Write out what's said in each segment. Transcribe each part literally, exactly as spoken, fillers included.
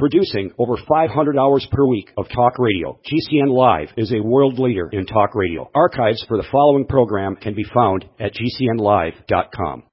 Producing over five hundred hours per week of talk radio, G C N Live is a world leader in talk radio. Archives for the following program can be found at G C N live dot com.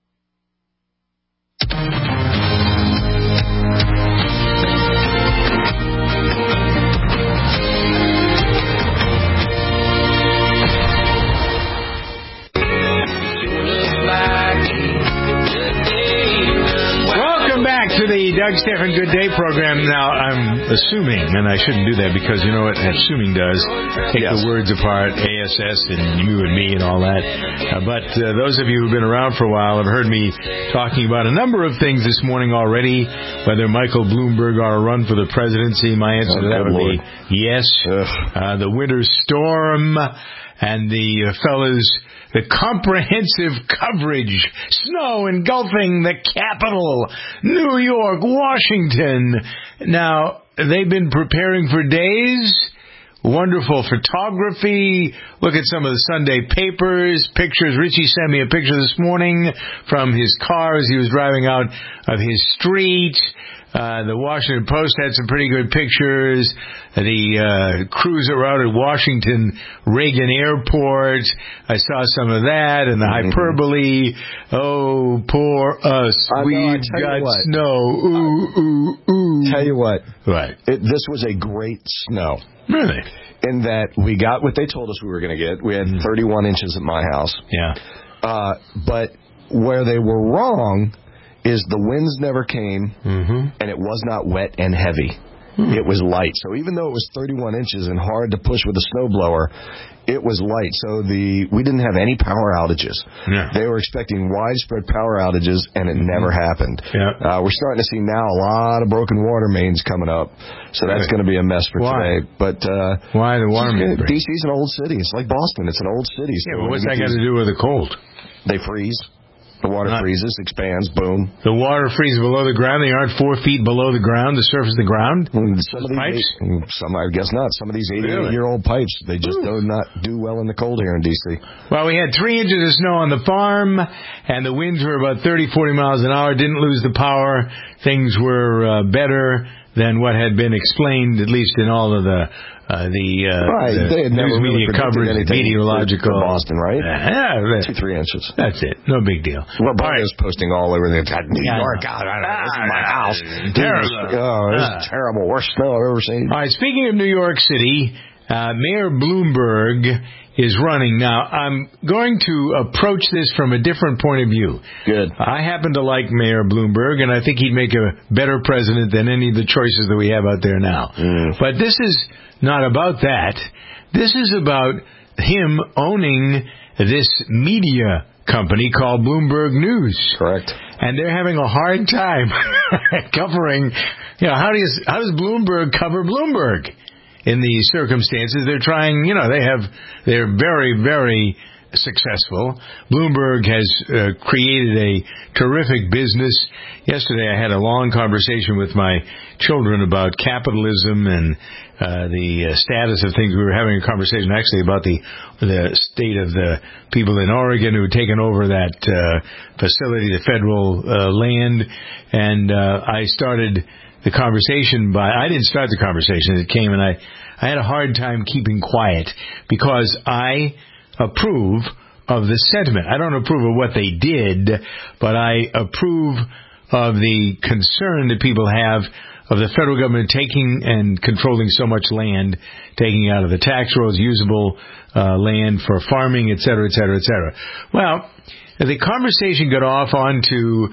To the Doug Stephan Good Day program. Now, I'm assuming, and I shouldn't do that because you know what assuming does, take yes. the words apart, A S S and you and me and all that. Uh, but uh, those of you who've been around for a while have heard me talking about a number of things this morning already, whether Michael Bloomberg ought to run for the presidency. My answer oh, to that would Lord. be yes. Uh, the winter storm and the uh, fellas... The comprehensive coverage, snow engulfing the capital, New York, Washington. Now, they've been preparing for days. Wonderful photography. Look at some of the Sunday papers, pictures. Richie sent me a picture this morning from his car as he was driving out of his street. Uh, the Washington Post had some pretty good pictures. The uh, crews are out at Washington Reagan Airport. I saw some of that and the hyperbole. Oh, poor us. I We've know, got snow. Ooh, ooh, ooh. Tell you what. Right. It, this was a great snow. Really? In that we got what they told us we were going to get. We had thirty-one inches at my house. Yeah. Uh, but where they were wrong is the winds never came, mm-hmm. and it was not wet and heavy. Hmm. It was light. So even though it was thirty-one inches and hard to push with a snowblower, it was light. So the we didn't have any power outages. Yeah. They were expecting widespread power outages, and it never happened. Yeah. Uh, we're starting to see now a lot of broken water mains coming up. So that's going to be a mess for Why? today. But uh, Why the water mains? D C's an old city. It's like Boston. It's an old city. So yeah, but what's that got to do with the cold? They freeze. The water Not, freezes, expands, boom. The water freezes below the ground. They aren't four feet below the ground, the surface of the ground? Some of these pipes? Eight, some, I guess not. Some of these eighty-eight-year-old pipes, they just do not do well in the cold here in D C. Well, we had three inches of snow on the farm, and the winds were about thirty, forty miles an hour. Didn't lose the power. Things were uh, better than what had been explained, at least in all of the uh, the, uh, right. the they had news never media really coverage, meteorological. For Boston, right? Uh, yeah, Two, three inches. That's it. No big deal. Well, Bob is right. posting all over the New yeah, York. God, I don't know. This is my house. Terrible. Oh, this is terrible. Worst snow I've ever seen. All right. Speaking of New York City, uh, Mayor Bloomberg is running. Now, I'm going to approach this from a different point of view. Good. I happen to like Mayor Bloomberg, and I think he'd make a better president than any of the choices that we have out there now. Mm. But this is not about that. This is about him owning this media company called Bloomberg News. Correct. And they're having a hard time covering, you know, how does, how does Bloomberg cover Bloomberg? In these circumstances, they're trying, you know, they have, they're very, very successful. Bloomberg has uh, created a terrific business. Yesterday I had a long conversation with my children about capitalism and uh, the uh, status of things. We were having a conversation actually about the the state of the people in Oregon who had taken over that uh, facility, the federal uh, land, and uh, I started the conversation by, I didn't start the conversation, it came and I, I had a hard time keeping quiet because I approve of the sentiment. I don't approve of what they did, but I approve of the concern that people have of the federal government taking and controlling so much land, taking out of the tax rolls usable uh, land for farming, et cetera, et cetera, et cetera. Well, the conversation got off onto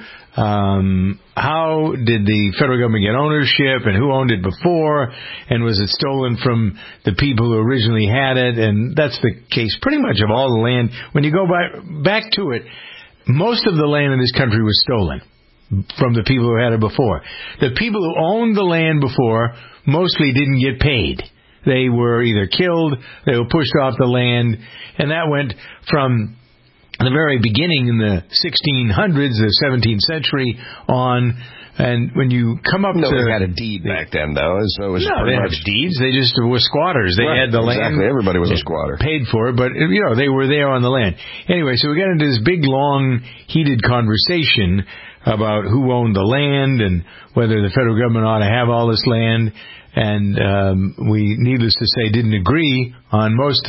um, how did the federal government get ownership and who owned it before, and was it stolen from the people who originally had it? And that's the case pretty much of all the land. When you go by, back to it, most of the land in this country was stolen from the people who had it before. The people who owned the land before mostly didn't get paid. They were either killed, they were pushed off the land, and that went from the very beginning in the sixteen hundreds, the seventeenth century on, and when you come up no, to... they had a deed back then, though. So it was no, they much... had deeds. They just were squatters. They right, had the exactly. land. Everybody was a squatter. Paid for it, but, you know, they were there on the land. Anyway, so we got into this big, long, heated conversation about who owned the land and whether the federal government ought to have all this land. And um, we, needless to say, didn't agree on most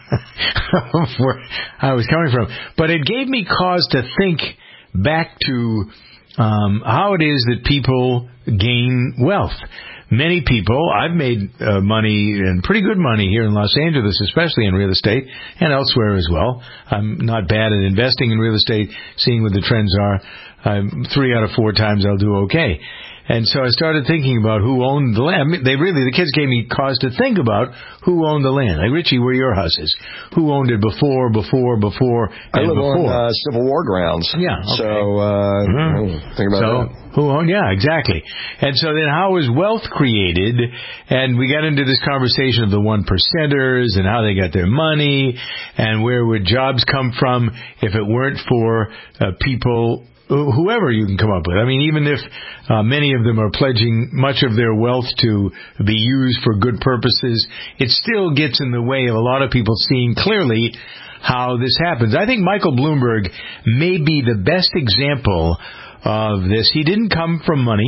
of where I was coming from. But it gave me cause to think back to um, how it is that people gain wealth. Many people, I've made uh, money, and pretty good money here in Los Angeles, especially in real estate, and elsewhere as well. I'm not bad at investing in real estate, seeing what the trends are. Um, three out of four times I'll do okay. And so I started thinking about who owned the land. I mean, they really, the kids gave me cause to think about who owned the land. Like, Richie, where your house is. Who owned it before, before, before, I and live before. on uh, Civil War grounds. Yeah, okay. So, uh, mm-hmm. think about so, that. Who owned? Yeah, exactly. And so then how was wealth created? And we got into this conversation of the one percenters and how they got their money and where would jobs come from if it weren't for uh, people, whoever you can come up with. I mean, even if uh, many of them are pledging much of their wealth to be used for good purposes, it still gets in the way of a lot of people seeing clearly how this happens. I think Michael Bloomberg may be the best example of this. He didn't come from money.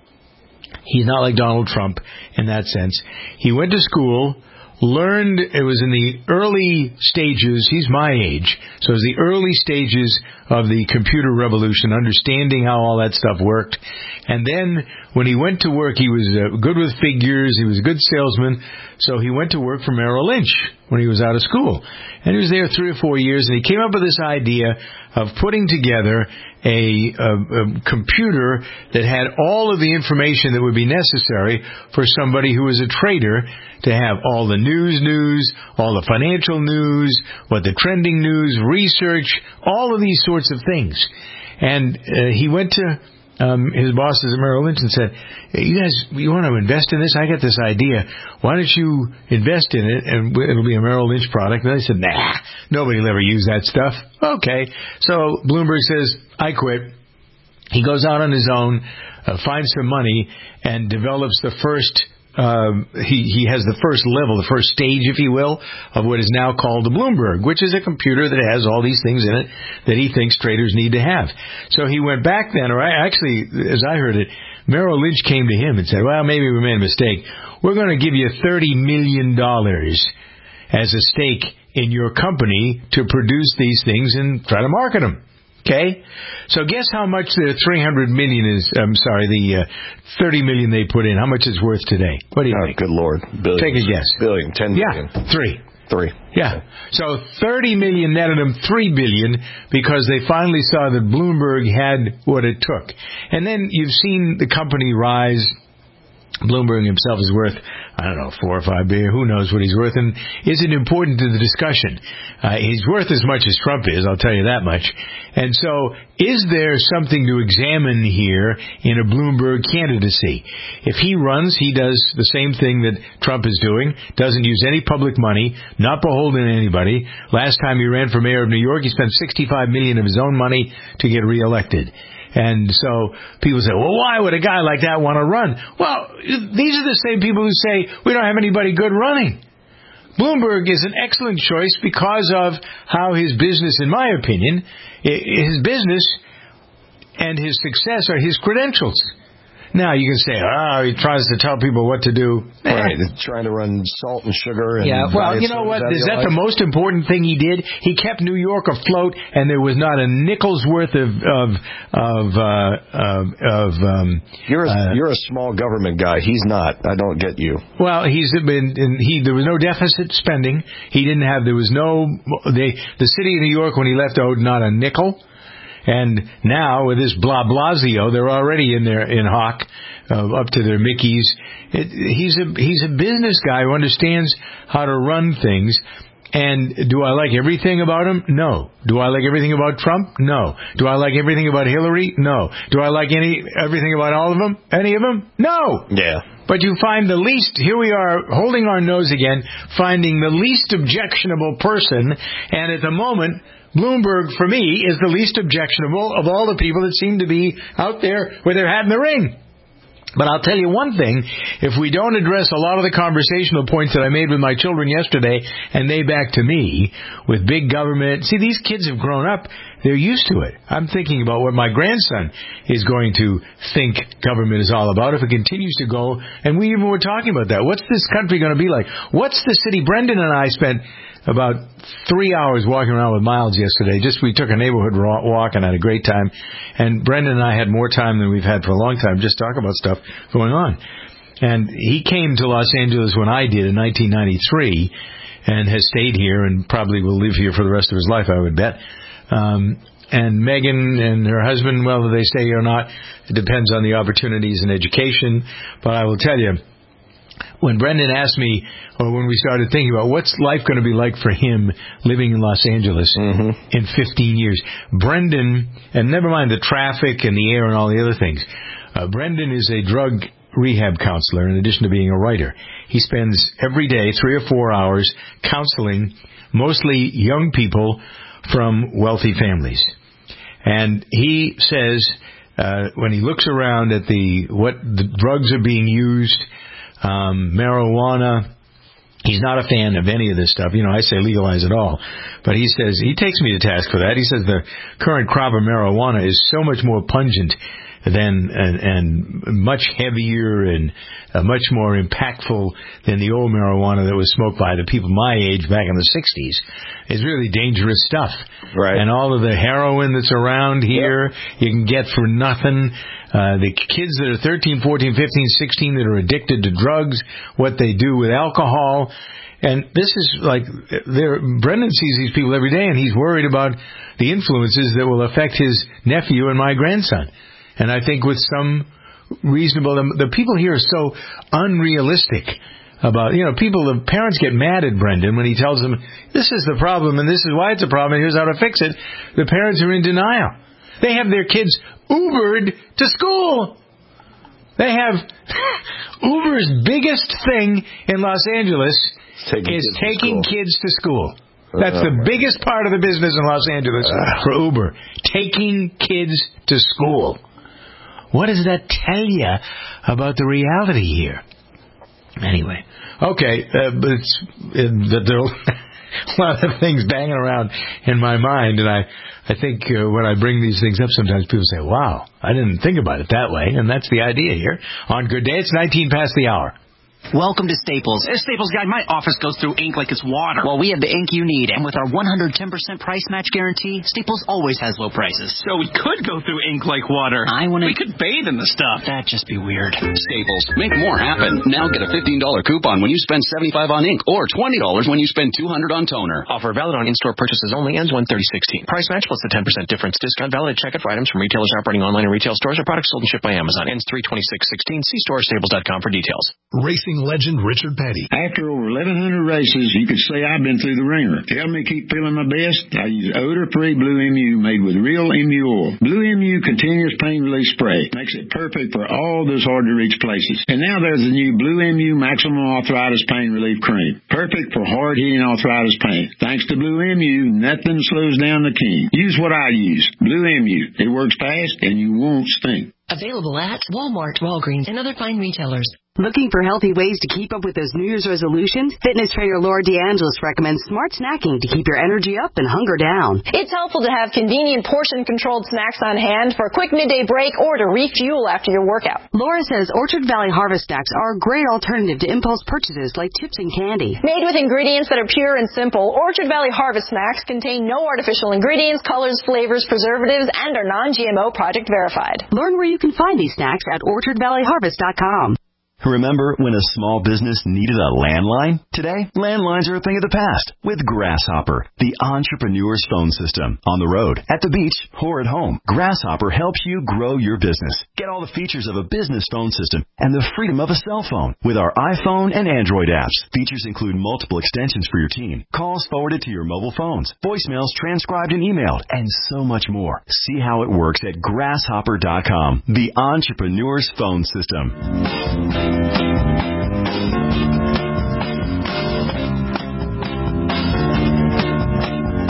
He's not like Donald Trump in that sense. He went to school, learned, it was in the early stages, he's my age, so it was the early stages of the computer revolution, understanding how all that stuff worked. And then when he went to work, he was uh, good with figures, he was a good salesman, so he went to work for Merrill Lynch when he was out of school. And he was there three or four years, and he came up with this idea of putting together a, a, a computer that had all of the information that would be necessary for somebody who was a trader to have all the news news, all the financial news, what the trending news, research, all of these sorts of things. And uh, he went to um, his bosses at Merrill Lynch and said, hey, you guys, you want to invest in this? I got this idea. Why don't you invest in it, and it'll be a Merrill Lynch product? And they said, nah, nobody will ever use that stuff. Okay. So Bloomberg says, I quit. He goes out on his own, uh, finds some money, and develops the first Um, he, he has the first level, the first stage, if you will, of what is now called the Bloomberg, which is a computer that has all these things in it that he thinks traders need to have. So he went back then, or I, actually, as I heard it, Merrill Lynch came to him and said, well, maybe we made a mistake. We're going to give you thirty million dollars as a stake in your company to produce these things and try to market them. Okay, so guess how much the three hundred million is. I'm sorry, the uh, thirty million they put in. How much is worth today? What do you oh, think? Good Lord, billions. Take a guess. Billion, ten yeah, billion. three. Three. Yeah. So thirty million netted them three billion because they finally saw that Bloomberg had what it took. And then you've seen the company rise. Bloomberg himself is worth, I don't know, four or five billion. Who knows what he's worth? And is it important to the discussion? Uh, he's worth as much as Trump is, I'll tell you that much. And so, is there something to examine here in a Bloomberg candidacy? If he runs, he does the same thing that Trump is doing, doesn't use any public money, not beholden to anybody. Last time he ran for mayor of New York, he spent sixty-five million dollars of his own money to get reelected. And so people say, well, why would a guy like that want to run? Well, these are the same people who say we don't have anybody good running. Bloomberg is an excellent choice because of how his business, in my opinion, his business and his success are his credentials. Now, you can say, oh, he tries to tell people what to do. Right, he's trying to run salt and sugar. And yeah, well, you know what? Is that the most important thing he did? He kept New York afloat, and there was not a nickel's worth of of of uh, of. of um, you're a, uh, you're a small government guy. He's not. I don't get you. Well, he's been. He there was no deficit spending. He didn't have. There was no. They the city of New York when he left owed not a nickel. And now with this blah blasio, they're already in there in hock, uh, up to their Mickeys. It, he's a he's a business guy who understands how to run things. And do I like everything about him? No. Do I like everything about Trump? No. Do I like everything about Hillary? No. Do I like any everything about all of them? Any of them? No. Yeah. But you find the least, here we are holding our nose again, finding the least objectionable person, and at the moment, Bloomberg, for me, is the least objectionable of all the people that seem to be out there with their hat in the ring. But I'll tell you one thing, if we don't address a lot of the conversational points that I made with my children yesterday, and they back to me, with big government, see, these kids have grown up, they're used to it. I'm thinking about what my grandson is going to think government is all about if it continues to go. And we even were talking about that. What's this country going to be like? What's the city? Brendan and I spent about three hours walking around with Miles yesterday. Just we took a neighborhood walk and had a great time. And Brendan and I had more time than we've had for a long time just talk about stuff going on. And he came to Los Angeles when I did in nineteen ninety-three and has stayed here and probably will live here for the rest of his life, I would bet. Um, and Megan and her husband, whether they stay here or not, it depends on the opportunities and education. But I will tell you, when Brendan asked me, or when we started thinking about what's life going to be like for him living in Los Angeles mm-hmm. in fifteen years, Brendan, and never mind the traffic and the air and all the other things, uh, Brendan is a drug rehab counselor in addition to being a writer. He spends every day three or four hours counseling mostly young people from wealthy families. And he says uh, when he looks around at the what the drugs are being used, um, marijuana, he's not a fan of any of this stuff. You know, I say legalize it all. But he says, he takes me to task for that. He says the current crop of marijuana is so much more pungent than and, and much heavier and uh, much more impactful than the old marijuana that was smoked by the people my age back in the sixties. It's really dangerous stuff. Right. And all of the heroin that's around here, yep. you can get for nothing. Uh, the kids that are thirteen, fourteen, fifteen, sixteen that are addicted to drugs, what they do with alcohol. And this is like, Brendan sees these people every day, and he's worried about the influences that will affect his nephew and my grandson. And I think with some reasonable, the people here are so unrealistic about, you know, people, the parents get mad at Brendan when he tells them, this is the problem and this is why it's a problem and here's how to fix it. The parents are in denial. They have their kids Ubered to school. They have Uber's biggest thing in Los Angeles taking is kids taking to kids to school. That's uh, the biggest part of the business in Los Angeles uh, for Uber. Taking kids to school. What does that tell you about the reality here? Anyway, okay, uh, but it's, it, there are a lot of things banging around in my mind, and I, I think uh, when I bring these things up, sometimes people say, wow, I didn't think about it that way, and that's the idea here. On Good Day, it's nineteen past the hour. Welcome to Staples. As Staples guy, my office goes through ink like it's water. Well, we have the ink you need, and with our one hundred ten percent price match guarantee, Staples always has low prices. So we could go through ink like water. I want to... We could bathe in the stuff. That'd just be weird. Staples. Make more happen. Now get a fifteen dollars coupon when you spend seventy-five dollars on ink, or twenty dollars when you spend two hundred dollars on toner. Offer valid on in-store purchases only. Ends one thirty sixteen. Price match plus the ten percent difference. Discount valid at checkout for items from retailers operating online and retail stores or products sold and shipped by Amazon. Ends three twenty-six sixteen. See store staples dot com for details. Racing legend Richard Petty. After over eleven hundred races, you could say I've been through the ringer. To help me keep feeling my best, I use odor-free Blue M U made with real M U oil. Blue M U continuous pain relief spray makes it perfect for all those hard-to-reach places. And now there's the new Blue M U Maximum Arthritis Pain Relief Cream. Perfect for hard-hitting arthritis pain. Thanks to Blue M U, nothing slows down the king. Use what I use. Blue M U. It works fast and you won't stink. Available at Walmart, Walgreens, and other fine retailers. Looking for healthy ways to keep up with those New Year's resolutions? Fitness trainer Laura DeAngelis recommends smart snacking to keep your energy up and hunger down. It's helpful to have convenient portion-controlled snacks on hand for a quick midday break or to refuel after your workout. Laura says Orchard Valley Harvest snacks are a great alternative to impulse purchases like chips and candy. Made with ingredients that are pure and simple, Orchard Valley Harvest snacks contain no artificial ingredients, colors, flavors, preservatives, and are non G M O project verified. Learn where you can find these snacks at orchard valley harvest dot com. Remember when a small business needed a landline? Today, landlines are a thing of the past with Grasshopper, the entrepreneur's phone system. On the road, at the beach, or at home, Grasshopper helps you grow your business. Get all the features of a business phone system and the freedom of a cell phone with our iPhone and Android apps. Features include multiple extensions for your team, calls forwarded to your mobile phones, voicemails transcribed and emailed, and so much more. See how it works at grasshopper dot com, the entrepreneur's phone system.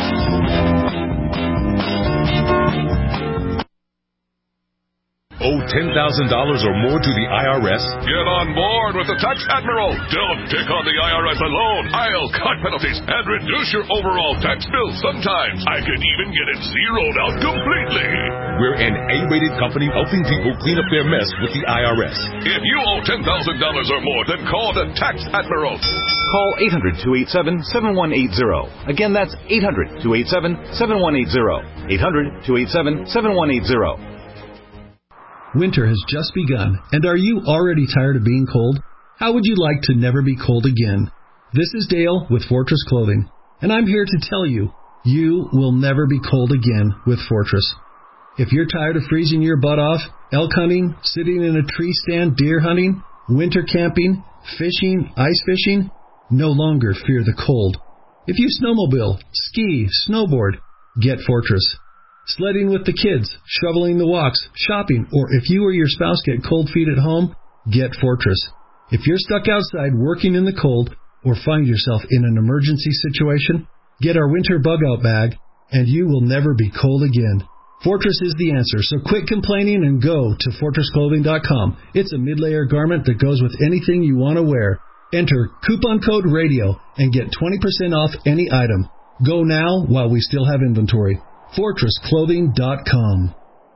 oh ten thousand dollars or more to the I R S? Get on board with the Tax Admiral. Don't take on the I R S alone. I'll cut penalties and reduce your overall tax bill. Sometimes I can even get it zeroed out completely. We're an A-rated company helping people clean up their mess with the I R S. If you owe ten thousand dollars or more, then call the Tax Admiral. Call eight hundred, two eight seven, seven one eight zero. Again, that's eight hundred, two eight seven, seven one eight zero. eight hundred, two eight seven, seven one eight zero. Winter has just begun, and are you already tired of being cold? How would you like to never be cold again? This is Dale with Fortress Clothing, and I'm here to tell you, you will never be cold again with Fortress. If you're tired of freezing your butt off, elk hunting, sitting in a tree stand, deer hunting, winter camping, fishing, ice fishing, no longer fear the cold. If you snowmobile, ski, snowboard, get Fortress. Sledding with the kids, shoveling the walks, shopping, or if you or your spouse get cold feet at home, get Fortress. If you're stuck outside working in the cold or find yourself in an emergency situation, get our winter bug-out bag, and you will never be cold again. Fortress is the answer, so quit complaining and go to fortress clothing dot com. It's a mid-layer garment that goes with anything you want to wear. Enter coupon code RADIO and get twenty percent off any item. Go now while we still have inventory. fortress clothing dot com.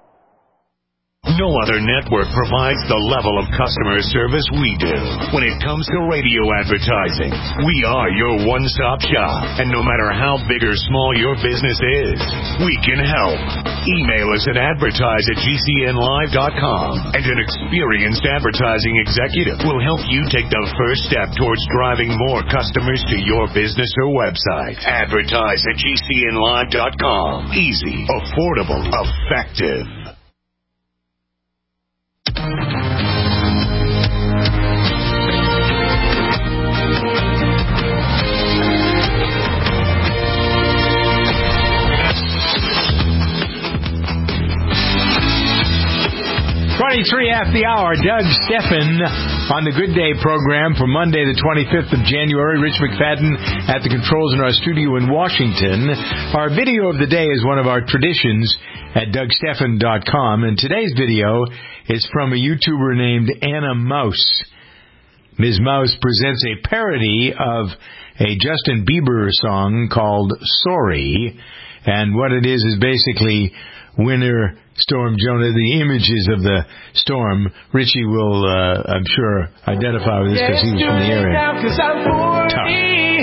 No other network provides the level of customer service we do. When it comes to radio advertising, we are your one-stop shop. And no matter how big or small your business is, we can help. Email us at advertise at G C N live dot com, and an experienced advertising executive will help you take the first step towards driving more customers to your business or website. Advertise at G C N live dot com. Easy, affordable, effective. twenty-three after the hour, Doug Steffen on the Good Day program for Monday, the twenty-fifth of January. Rich McFadden at the controls in our studio in Washington. Our video of the day is one of our traditions at doug steffen dot com, and today's video is from a YouTuber named Anna Mouse. Miz Mouse presents a parody of a Justin Bieber song called Sorry, and what it is is basically Winter Storm Jonah, the images of the storm. Richie will, uh, I'm sure, identify with this because he was from the area. Cause I'm forty.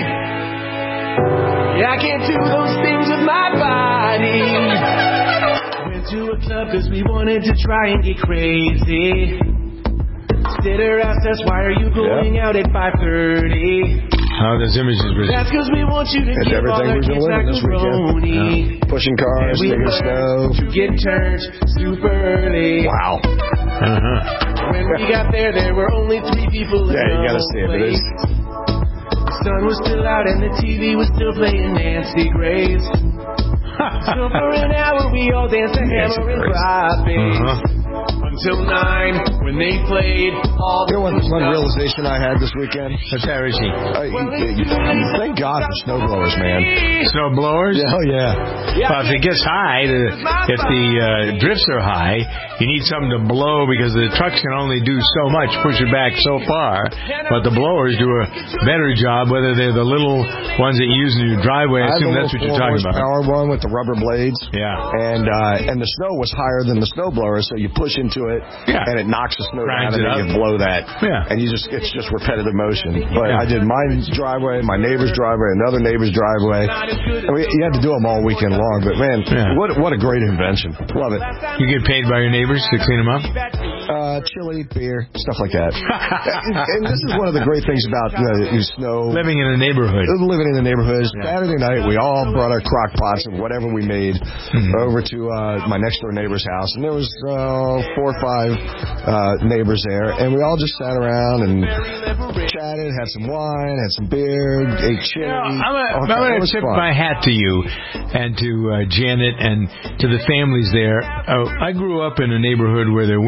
Yeah, I can't do those things with my body. Went to a club because we wanted to try and get crazy. Sit her asked us, why are you going yeah. out at five thirty? How those images were. That's because we want you to and give all our kids macaroni. Yeah. Pushing cars, taking snow. To get turned super early. Wow. Uh-huh. When we got there, there were only three people in yeah, the you gotta see it. It is. The sun was still out and the T V was still playing Nancy Grace. So for an hour we all danced to Hammer and Robin. Uh-huh. Until nine, when they played all the You know what one realization I had this weekend? What's that, Richie? Uh, you, you, you, thank God for snowblowers, man. Snowblowers? Yeah, oh, yeah. Well, if it gets high, the, if the uh, drifts are high, you need something to blow because the trucks can only do so much, push it back so far. But the blowers do a better job, whether they're the little ones that you use in your driveway. I assume that's what you're talking about. Power one with the rubber blades. Yeah. And uh, and the snow was higher than the snowblower, so you push into it, yeah. and it knocks the snow Grinds down, and then you blow that. Yeah. And you just it's just repetitive motion. But yeah. I did my driveway, my neighbor's driveway, another neighbor's driveway. And we, you had to do them all weekend long. But man, yeah. what what a great invention! Love it. You get paid by your neighbors to clean them up? Uh, chili, beer, stuff like that. and, and this is one of the great things about uh, snow. Living in a neighborhood. Living in the neighborhood. Yeah. Saturday night, we all brought our crock pots and whatever we made mm-hmm. over to uh, my next door neighbor's house, and there was uh, four or five uh, neighbors there, and we all just sat around and chatted, had some wine, had some beer, ate chili. You know, I'm going to tip fun. my hat to you and to uh, Janet and to the families there. Uh, I grew up in a neighborhood where there weren't many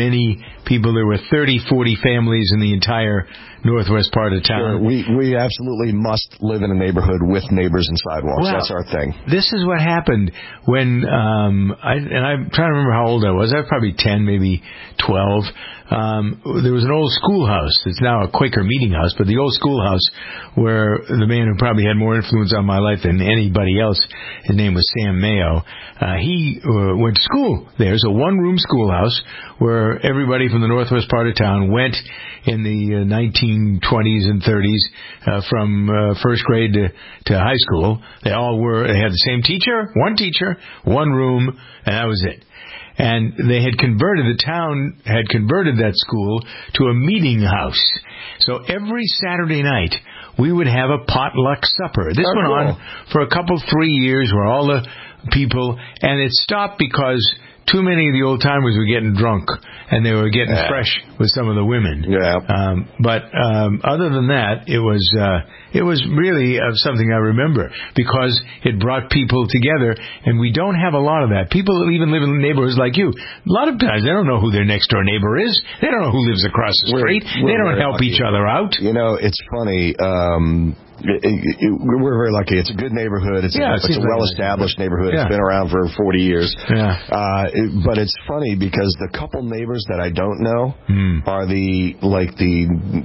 many people. There were thirty, forty families in the entire northwest part of town. Sure. We we absolutely must live in a neighborhood with neighbors and sidewalks. Well, that's our thing. This is what happened when, um, I, and I'm trying to remember how old I was. I was probably ten, maybe twelve. Um, there was an old schoolhouse. It's now a Quaker meeting house, but the old schoolhouse where the man who probably had more influence on my life than anybody else, his name was Sam Mayo. Uh, he uh, went to school there. It's a one-room schoolhouse where everybody from the northwest part of town went in the uh, nineteen twenties and thirties uh, from uh, first grade to, to high school. They all were, they had the same teacher, one teacher, one room, and that was it. And they had converted, the town had converted that school to a meeting house. So every Saturday night, we would have a potluck supper. This oh, went cool. on for a couple, three years where all the people, and it stopped because too many of the old-timers were getting drunk, and they were getting yeah. fresh with some of the women. Yeah. Um, but um, other than that, it was uh, it was really uh, something I remember because it brought people together, and we don't have a lot of that. People even live in neighborhoods like you. A lot of times, they don't know who their next-door neighbor is. They don't know who lives across the street. We're, we're they don't help lucky. each other out. You know, it's funny. Um, It, it, it, we're very lucky. It's a good neighborhood. It's yeah, a, it's a well-established neighborhood. Yeah. It's been around for forty years. Yeah. Uh, it, but it's funny because the couple neighbors that I don't know hmm. are the like the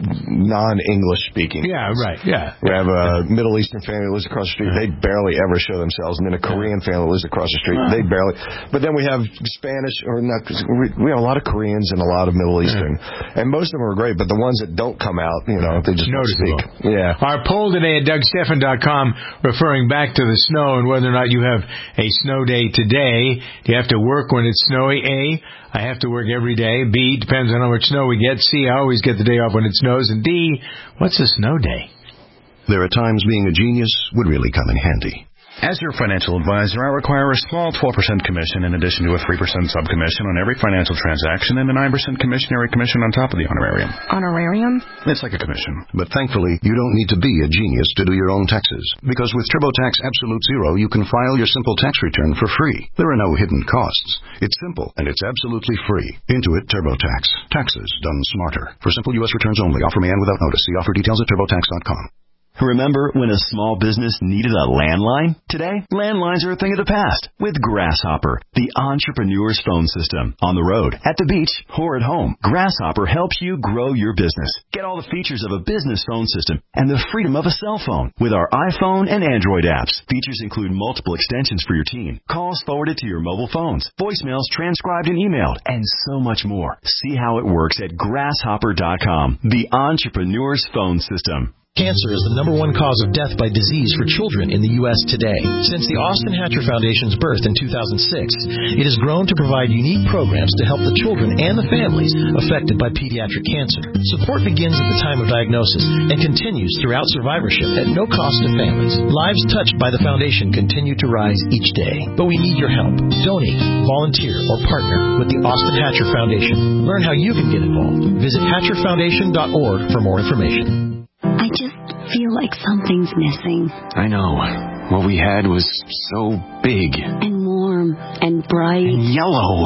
non-English speaking. Yeah, right. Yeah. We have a Middle Eastern family that lives across the street. They barely ever show themselves, and then a Korean family that lives across the street. Huh. They barely. But then we have Spanish or not. We have a lot of Koreans and a lot of Middle Eastern, yeah. and most of them are great. But the ones that don't come out, you know, they just don't speak. Yeah. Our poll today at Doug Stephan dot com, referring back to the snow and whether or not you have a snow day today. Do you have to work when it's snowy? A, I have to work every day. B, depends on how much snow we get. C, I always get the day off when it snows. And D, what's a snow day? There are times being a genius would really come in handy. As your financial advisor, I require a small twelve percent commission in addition to a three percent subcommission on every financial transaction and a nine percent commissionary commission on top of the honorarium. Honorarium? It's like a commission. But thankfully, you don't need to be a genius to do your own taxes. Because with TurboTax Absolute Zero, you can file your simple tax return for free. There are no hidden costs. It's simple, and it's absolutely free. Intuit TurboTax. Taxes done smarter. For simple U S returns only. Offer may end without notice. See offer details at turbotax dot com. Remember when a small business needed a landline? Today, landlines are a thing of the past with Grasshopper, the entrepreneur's phone system. On the road, at the beach, or at home, Grasshopper helps you grow your business. Get all the features of a business phone system and the freedom of a cell phone with our iPhone and Android apps. Features include multiple extensions for your team, calls forwarded to your mobile phones, voicemails transcribed and emailed, and so much more. See how it works at grasshopper dot com, the entrepreneur's phone system. Cancer is the number one cause of death by disease for children in the U S today. Since the Austin Hatcher Foundation's birth in two thousand six, it has grown to provide unique programs to help the children and the families affected by pediatric cancer. Support begins at the time of diagnosis and continues throughout survivorship at no cost to families. Lives touched by the foundation continue to rise each day, but we need your help. Donate, volunteer, or partner with the Austin Hatcher Foundation. Learn how you can get involved. Visit hatcher foundation dot org for more information. I just feel like something's missing. I know. What we had was so big. And warm. And bright. And yellow.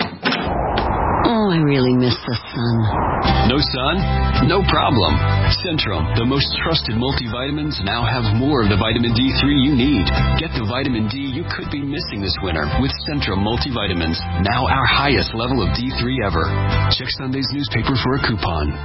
Oh, I really miss the sun. No sun? No problem. Centrum, the most trusted multivitamins, now have more of the vitamin D three you need. Get the vitamin D you could be missing this winter with Centrum multivitamins, now our highest level of D three ever. Check Sunday's newspaper for a coupon.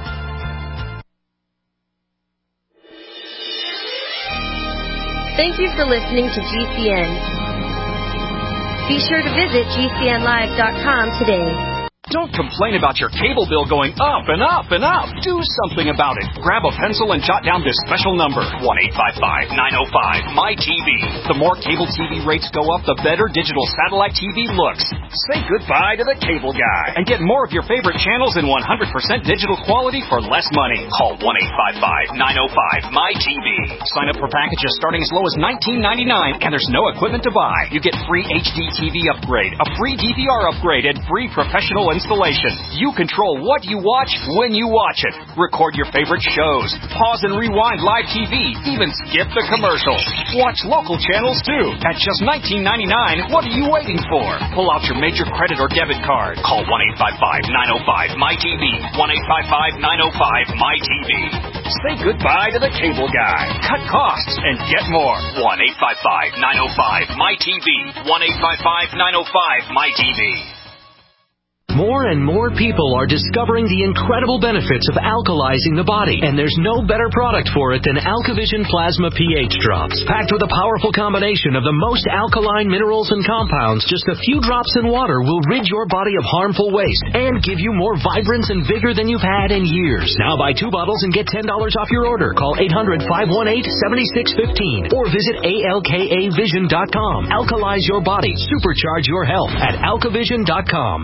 Thank you for listening to G C N. Be sure to visit G C N live dot com today. Don't complain about your cable bill going up and up and up. Do something about it. Grab a pencil and jot down this special number, one eight five five, nine oh five, M Y T V. The more cable T V rates go up, the better digital satellite T V looks. Say goodbye to the cable guy and get more of your favorite channels in one hundred percent digital quality for less money. Call one eight five five, nine oh five, M Y T V. Sign up for packages starting as low as nineteen ninety-nine, and there's no equipment to buy. You get free H D T V upgrade, a free D V R upgrade, and free professional installation. You control what you watch when you watch it. Record your favorite shows. Pause and rewind live T V. Even skip the commercials. Watch local channels too. At just nineteen ninety-nine dollars, what are you waiting for? Pull out your major credit or debit card. Call one eight five five, nine oh five, M Y T V. one eight five five, nine oh five, M Y T V. Say goodbye to the cable guy. Cut costs and get more. one eight five five, nine oh five, M Y T V. one eight five five, nine oh five, M Y T V. More and more people are discovering the incredible benefits of alkalizing the body, and there's no better product for it than AlkaVision Plasma pH Drops. Packed with a powerful combination of the most alkaline minerals and compounds, just a few drops in water will rid your body of harmful waste and give you more vibrance and vigor than you've had in years. Now buy two bottles and get ten dollars off your order. Call eight hundred, five one eight, seven six one five or visit A L K A vision dot com. Alkalize your body. Supercharge your health at alka vision dot com.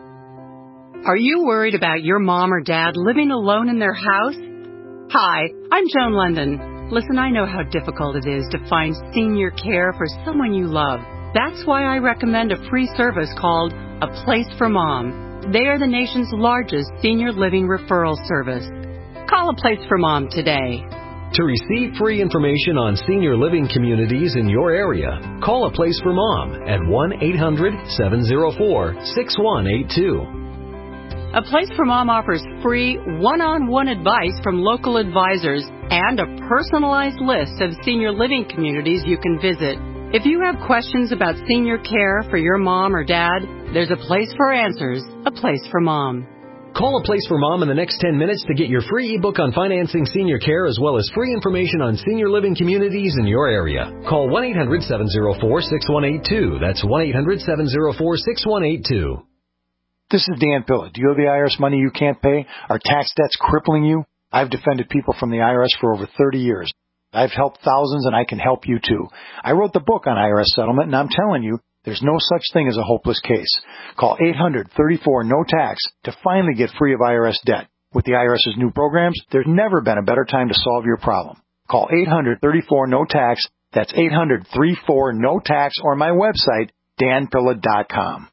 Are you worried about your mom or dad living alone in their house? Hi, I'm Joan London. Listen, I know how difficult it is to find senior care for someone you love. That's why I recommend a free service called A Place for Mom. They are the nation's largest senior living referral service. Call A Place for Mom today. To receive free information on senior living communities in your area, call A Place for Mom at one eight hundred, seven oh four, six one eight two. A Place for Mom offers free one-on-one advice from local advisors and a personalized list of senior living communities you can visit. If you have questions about senior care for your mom or dad, there's a place for answers, A Place for Mom. Call A Place for Mom in the next ten minutes to get your free ebook on financing senior care as well as free information on senior living communities in your area. Call one eight hundred, seven oh four, six one eight two. That's one eight hundred, seven oh four, six one eight two. This is Dan Pilla. Do you have the I R S money you can't pay? Are tax debts crippling you? I've defended people from the I R S for over thirty years. I've helped thousands, and I can help you too. I wrote the book on I R S settlement, and I'm telling you, there's no such thing as a hopeless case. Call eight hundred, thirty-four, no tax to finally get free of I R S debt. With the IRS's new programs, there's never been a better time to solve your problem. Call eight hundred, thirty-four, no tax. That's eight hundred, thirty-four, no tax, or my website, dan pilla dot com.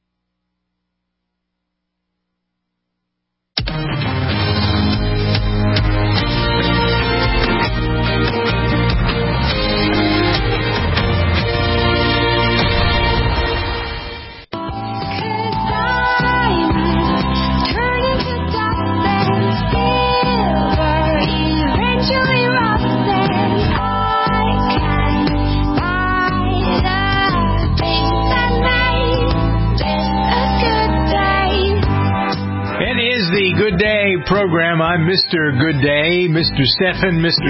Good Day program. I'm Mister Good Day, Mister Stephan, Mister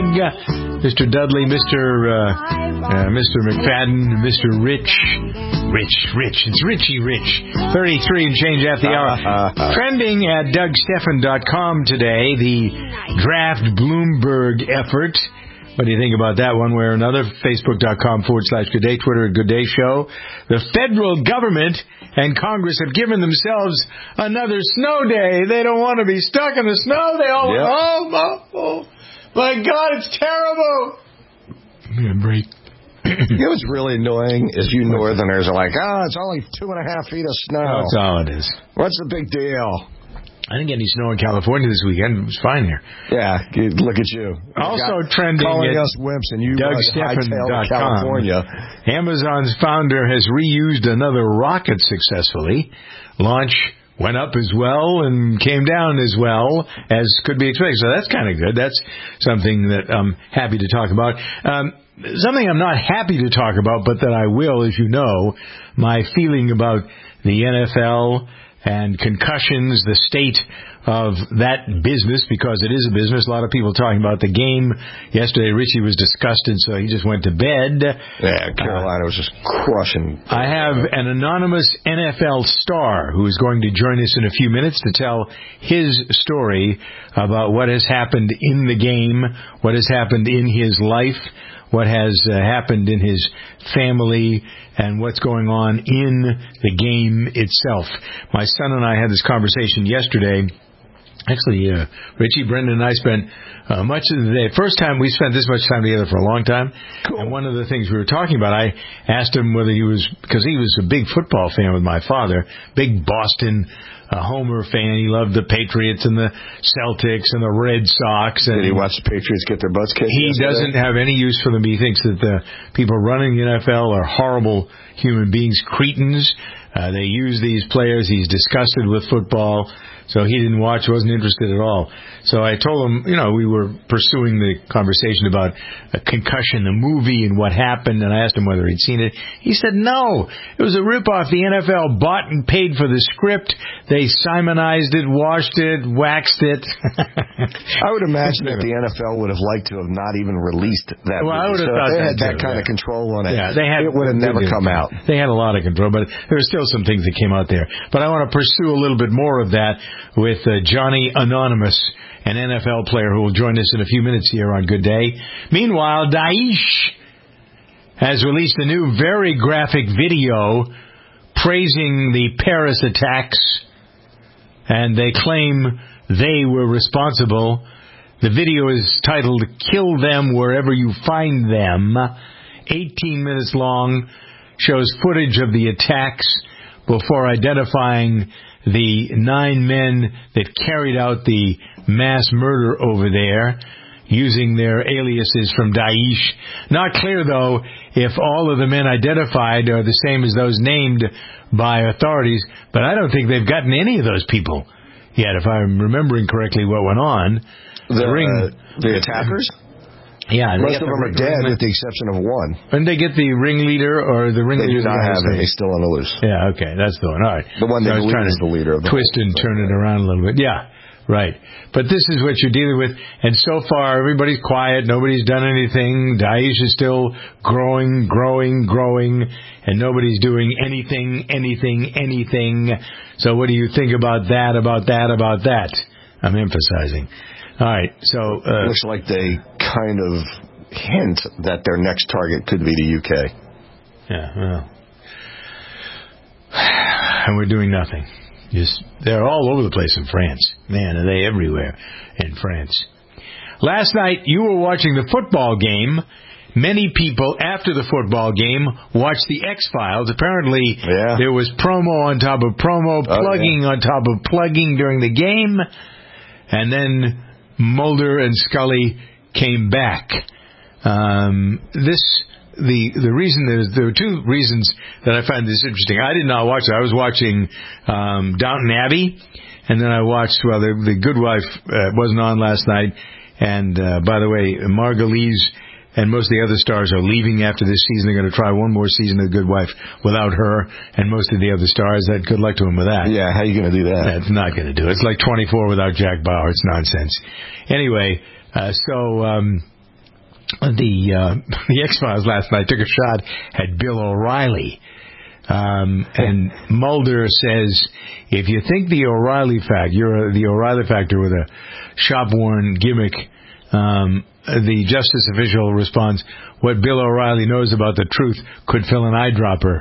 Doug, Mister Dudley, Mister Uh, uh, Mister McFadden, Mister Rich. Rich, Rich. It's Richie Rich. thirty-three and change after the hour. Uh, uh, uh. Trending at doug stephan dot com today, the draft Bloomberg effort. What do you think about that one way or another? Facebook.com forward slash Good Day, Twitter at Good Day Show. The federal government and Congress have given themselves another snow day. They don't want to be stuck in the snow. They all, yep. oh, oh, oh, my God, it's terrible. I'm going to break. You know what's really annoying is you Northerners are like, oh, it's only two and a half feet of snow. That's all it is. What's the big deal? I didn't get any snow in California this weekend. It was fine here. Yeah, look at you. Also trending calling at us wimps and you doug stephan dot com. California. Amazon's founder has reused another rocket successfully. Launch went up as well and came down as well as could be expected. So that's kind of good. That's something that I'm happy to talk about. Um, something I'm not happy to talk about, but that I will, as you know, my feeling about the N F L and concussions, the state of that business, because it is a business. A lot of people talking about the game. Yesterday, Richie was disgusted, so he just went to bed. Yeah, Carolina uh, was just crushing. I have an anonymous N F L star who is going to join us in a few minutes to tell his story about what has happened in the game, what has happened in his life, what has uh, happened in his family, and what's going on in the game itself. My son and I had this conversation yesterday. Actually, uh, Richie, Brendan, and I spent uh, much of the day. First time we spent this much time together for a long time. Cool. And one of the things we were talking about, I asked him whether he was, because he was a big football fan with my father, big Boston a Homer fan. He loved the Patriots and the Celtics and the Red Sox. And did he watch the Patriots get their butts kicked? He yesterday? doesn't have any use for them. He thinks that the people running the N F L are horrible human beings, cretins. Uh, they use these players. He's disgusted with football. So he didn't watch, wasn't interested at all. So I told him, you know, we were pursuing the conversation about a Concussion, the movie, and what happened, and I asked him whether he'd seen it. He said no. It was a ripoff. The N F L bought and paid for the script. They Simonized it, washed it, waxed it. I would imagine that the N F L would have liked to have not even released that well, movie. I would have so thought they that had that too, kind yeah. of control on it. Yeah, they had, it would have never come out. They had a lot of control, but there were still some things that came out there. But I want to pursue a little bit more of that with uh, Johnny Anonymous, an N F L player who will join us in a few minutes here on Good Day. Meanwhile, Daesh has released a new, very graphic video praising the Paris attacks, and they claim they were responsible. The video is titled, Kill Them Wherever You Find Them. eighteen minutes long, shows footage of the attacks before identifying the nine men that carried out the mass murder over there using their aliases from Daesh. Not clear, though, if all of the men identified are the same as those named by authorities, but I don't think they've gotten any of those people yet, if I'm remembering correctly what went on. The, the ring, uh, the attackers? Yeah, most of them are dead, with the exception of one. And they get the ringleader, or the ringleader? They do not have him. He's still on the loose. Yeah, okay, that's the one. All right. The one that I was trying is to the leader of the twist and turn it around a little bit. Yeah, right. But this is what you're dealing with, and so far everybody's quiet. Nobody's done anything. Daesh is still growing, growing, growing, and nobody's doing anything, anything, anything. So what do you think about that? About that? About that? I'm emphasizing. All right, so uh, it looks like they kind of hint that their next target could be the U K. Yeah, well, and we're doing nothing. Just they're all over the place in France. Man, are they everywhere in France? Last night you were watching the football game. Many people after the football game watched the X-Files. Apparently, yeah. there was promo on top of promo, plugging oh, yeah. on top of plugging during the game, and then Mulder and Scully came back. Um, this the the reason there's there were two reasons that I find this interesting. I did not watch it. I was watching um, Downton Abbey, and then I watched well the the Good Wife uh, wasn't on last night. And uh, by the way, Margulies and most of the other stars are leaving after this season. They're going to try one more season of The Good Wife without her and most of the other stars. That good luck to them with that. Yeah, how are you going to do that? That's not going to do it. It's like twenty-four without Jack Bauer. It's nonsense. Anyway, uh, so um, the uh, the X-Files last night took a shot at Bill O'Reilly. Um, and Mulder says, if you think the O'Reilly fact, you're a, the O'Reilly factor with a shop-worn gimmick, um, the justice official responds, what Bill O'Reilly knows about the truth could fill an eyedropper.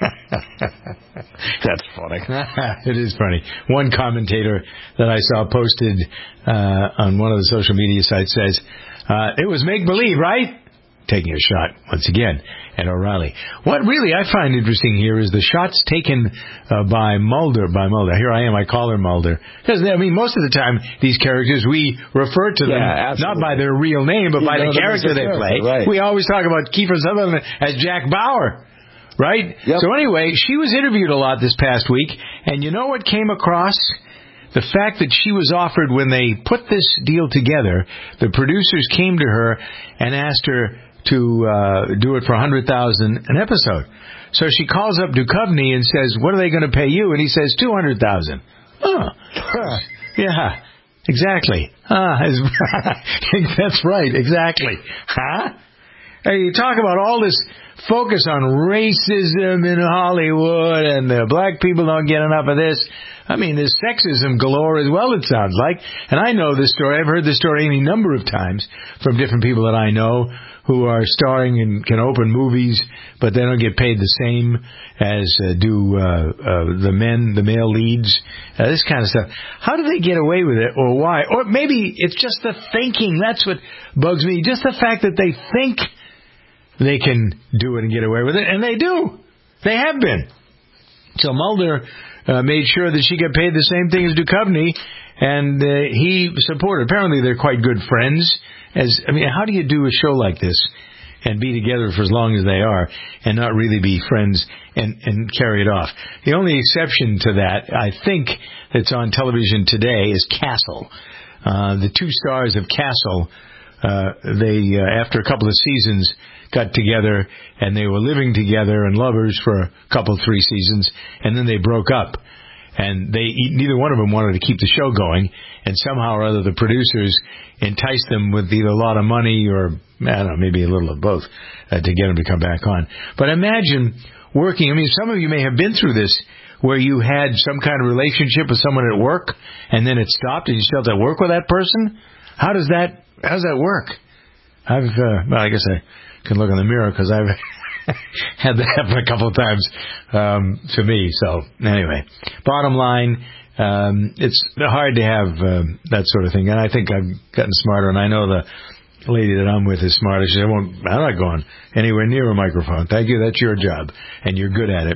That's funny. It is funny. One commentator that I saw posted uh, on one of the social media sites says, uh, it was make-believe, right? Taking a shot, once again, at O'Reilly. What really I find interesting here is the shots taken uh, by Mulder. By Mulder. Here I am, I call her Mulder. Because, I mean, most of the time, these characters, we refer to them yeah, not by their real name, but you by the character they character, play. right. We always talk about Kiefer Sutherland as Jack Bauer. Right? Yep. So anyway, she was interviewed a lot this past week, and you know what came across? The fact that she was offered, when they put this deal together, the producers came to her and asked her to uh, do it for one hundred thousand dollars an episode. So she calls up Duchovny and says, what are they going to pay you? And he says, two hundred thousand dollars. Oh. Yeah, exactly. Ah, that's right, exactly. Huh? Hey, you talk about all this focus on racism in Hollywood and uh, black people don't get enough of this. I mean, there's sexism galore as well, it sounds like. And I know this story. I've heard this story any number of times from different people that I know who are starring and can open movies, but they don't get paid the same as uh, do uh, uh, the men, the male leads, uh, this kind of stuff. How do they get away with it, or why? Or maybe it's just the thinking. That's what bugs me. Just the fact that they think they can do it and get away with it, and they do. They have been. So Mulder uh, made sure that she got paid the same thing as Duchovny, and uh, he supported. Apparently, they're quite good friends. As I mean, how do you do a show like this and be together for as long as they are and not really be friends and, and carry it off? The only exception to that, I think, that's on television today is Castle. Uh, the two stars of Castle, uh, they, uh, after a couple of seasons, got together, and they were living together and lovers for a couple, three seasons, and then they broke up. And they neither one of them wanted to keep the show going, and somehow or other the producers enticed them with either a lot of money or, I don't know, maybe a little of both, uh, to get them to come back on. But imagine working, I mean, some of you may have been through this, where you had some kind of relationship with someone at work, and then it stopped, and you still have to work with that person? How does that, how does that work? I've, uh, well, I guess I can look in the mirror, because I've had that happen a couple of times um, to me. So anyway, bottom line, um, it's hard to have uh, that sort of thing. And I think I've gotten smarter. And I know the lady that I'm with is smarter. She said, well, I'm not going anywhere near a microphone. Thank you. That's your job. And you're good at it.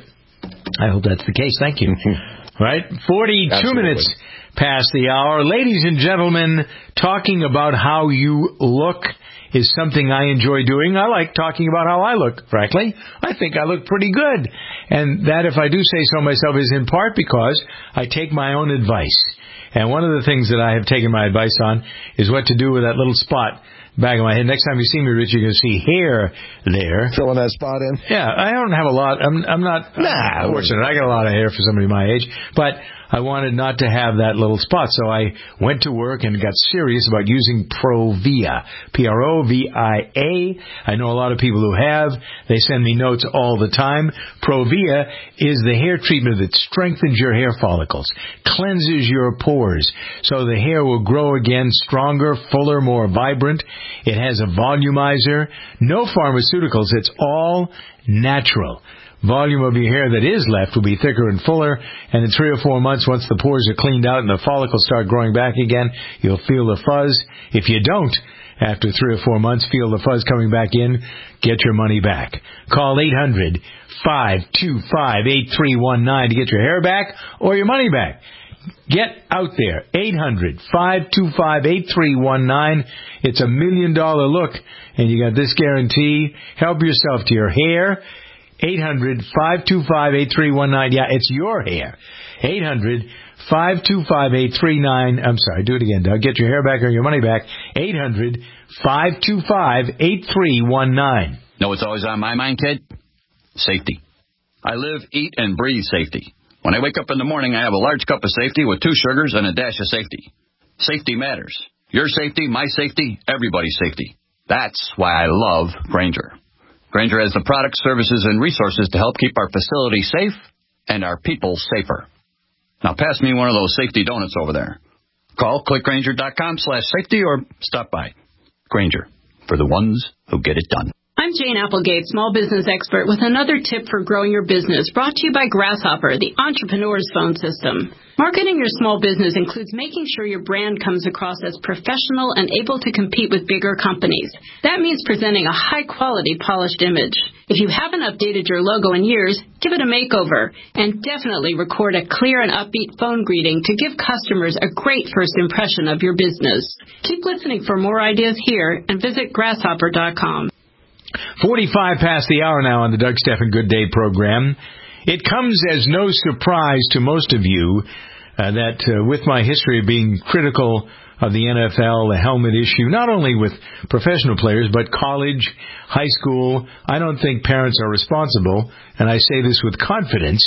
I hope that's the case. Thank you. Right? forty-two Absolutely. Minutes past the hour. Ladies and gentlemen, talking about how you look is something I enjoy doing. I like talking about how I look, frankly. I think I look pretty good. And that, if I do say so myself, is in part because I take my own advice. And one of the things that I have taken my advice on is what to do with that little spot back of my head. Next time you see me, Rich, you're going to see hair there. Filling that spot in? Yeah, I don't have a lot. I'm, I'm not nah, fortunate. I got a lot of hair for somebody my age. But I wanted not to have that little spot, so I went to work and got serious about using Provia. P R O V I A. I know a lot of people who have. They send me notes all the time. Provia is the hair treatment that strengthens your hair follicles, cleanses your pores, so the hair will grow again stronger, fuller, more vibrant. It has a volumizer. No pharmaceuticals. It's all natural. Volume of your hair that is left will be thicker and fuller, and in three or four months, once the pores are cleaned out and the follicles start growing back again, you'll feel the fuzz. If you don't, after three or four months, feel the fuzz coming back in, get your money back. Call eight hundred, five two five, eight three one nine to get your hair back or your money back. Get out there. eight hundred, five two five, eight three one nine. It's a million dollar look, and you got this guarantee. Help yourself to your hair. eight hundred, five two five, eight three one nine. Yeah, it's your hair. eight hundred, five two five, eight three nine. I'm sorry, do it again, Doug. Get your hair back or your money back. eight hundred, five two five, eight three one nine. Know what's always on my mind, kid? Safety. I live, eat, and breathe safety. When I wake up in the morning, I have a large cup of safety with two sugars and a dash of safety. Safety matters. Your safety, my safety, everybody's safety. That's why I love Grainger. Grainger has the products, services, and resources to help keep our facility safe and our people safer. Now pass me one of those safety donuts over there. Call clickgrainger.com slash safety or stop by. Grainger, for the ones who get it done. I'm Jane Applegate, small business expert, with another tip for growing your business, brought to you by Grasshopper, the entrepreneur's phone system. Marketing your small business includes making sure your brand comes across as professional and able to compete with bigger companies. That means presenting a high-quality, polished image. If you haven't updated your logo in years, give it a makeover, and definitely record a clear and upbeat phone greeting to give customers a great first impression of your business. Keep listening for more ideas here and visit grasshopper dot com. forty-five past the hour now on the Doug Stephan Good Day program. It comes as no surprise to most of you uh, that uh, with my history of being critical of the N F L, the helmet issue, not only with professional players, but college, high school, I don't think parents are responsible, and I say this with confidence.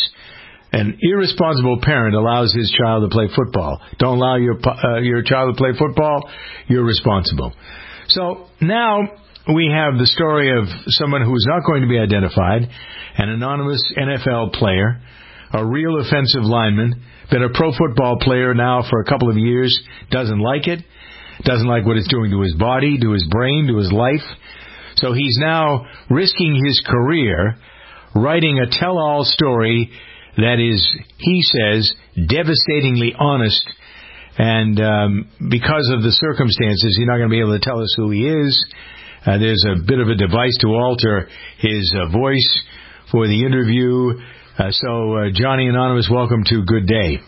An irresponsible parent allows his child to play football. Don't allow your uh, your child to play football, you're responsible. So now we have the story of someone who is not going to be identified, an anonymous N F L player, a real offensive lineman, been a pro football player now for a couple of years, doesn't like it, doesn't like what it's doing to his body, to his brain, to his life. So he's now risking his career writing a tell-all story that is, he says, devastatingly honest. And um, because of the circumstances, he's not going to be able to tell us who he is. Uh, there's a bit of a device to alter his uh, voice for the interview. Uh, so, uh, Johnny Anonymous, welcome to Good Day.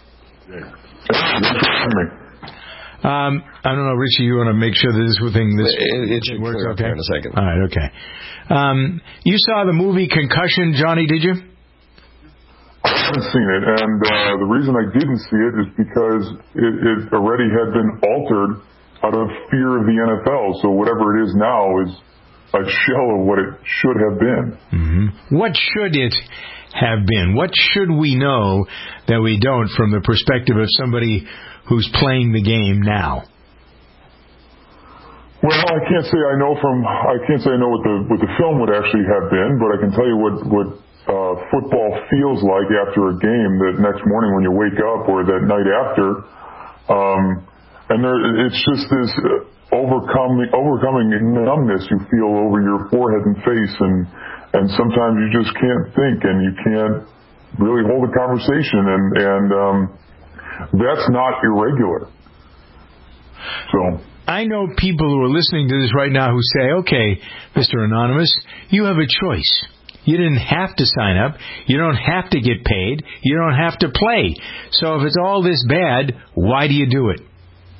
Um, I don't know, Richie, you want to make sure that this thing this it, it should works clear up okay here in a second. All right, okay. Um, you saw the movie Concussion, Johnny, did you? I haven't seen it, and uh, the reason I didn't see it is because it, it already had been altered out of fear of the N F L. So whatever it is now is a shell of what it should have been. Mm-hmm. What should it have been? What should we know that we don't from the perspective of somebody who's playing the game now? Well, I can't say I know from I can't say I know what the what the film would actually have been, but I can tell you what what uh, football feels like after a game that next morning when you wake up, or that night after. Um, and there, it's just this overcoming overcoming numbness you feel over your forehead and face, and and sometimes you just can't think, and you can't really hold a conversation, and and um, that's not irregular. So. I know people who are listening to this right now who say, okay, Mister Anonymous, you have a choice. You didn't have to sign up. You don't have to get paid. You don't have to play. So if it's all this bad, why do you do it?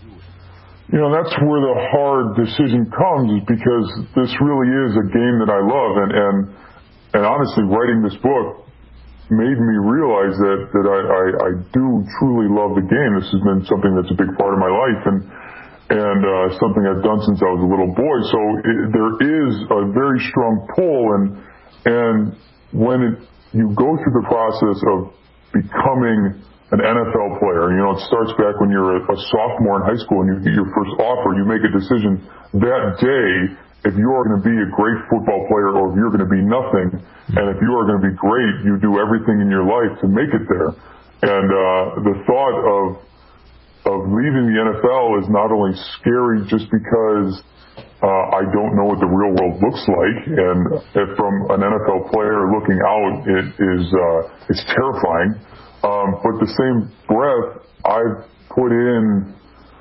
You know, that's where the hard decision comes, is because this really is a game that I love. And, and, and honestly, writing this book made me realize that, that I, I, I do truly love the game. This has been something that's a big part of my life. And and uh, something I've done since I was a little boy. So it, there is a very strong pull, and and when it, you go through the process of becoming an N F L player, you know, it starts back when you're a, a sophomore in high school and you get your first offer, you make a decision that day if you're going to be a great football player or if you're going to be nothing. And if you are going to be great, you do everything in your life to make it there. And uh, the thought of of leaving the N F L is not only scary just because uh, I don't know what the real world looks like, and if from an N F L player looking out, it is uh, it's terrifying. Um, but the same breath, I've put in